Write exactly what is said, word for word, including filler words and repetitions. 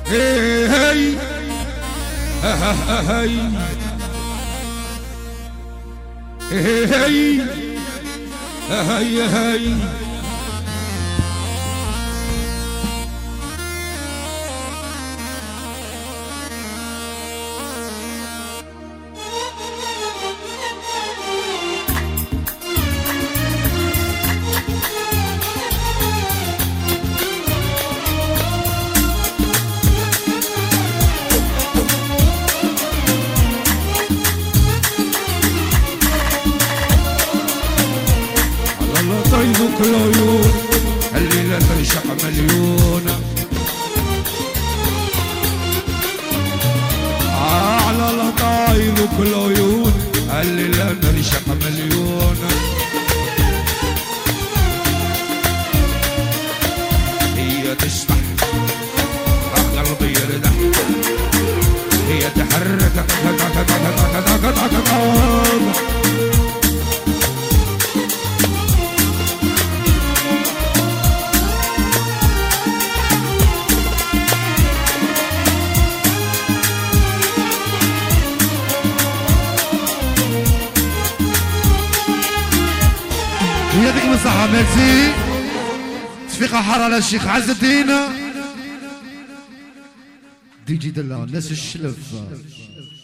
هي هي هي هي هي هي طيبك العيون الليلة تنشق مليونة على لطايبك العيون الليلة تنشق مليونة هي تسمح قلبي يردح هي تحرك يديك من صحة ميرسي تفيقة حارة للشيخ عز الدين دي جي دلال ناس الشلف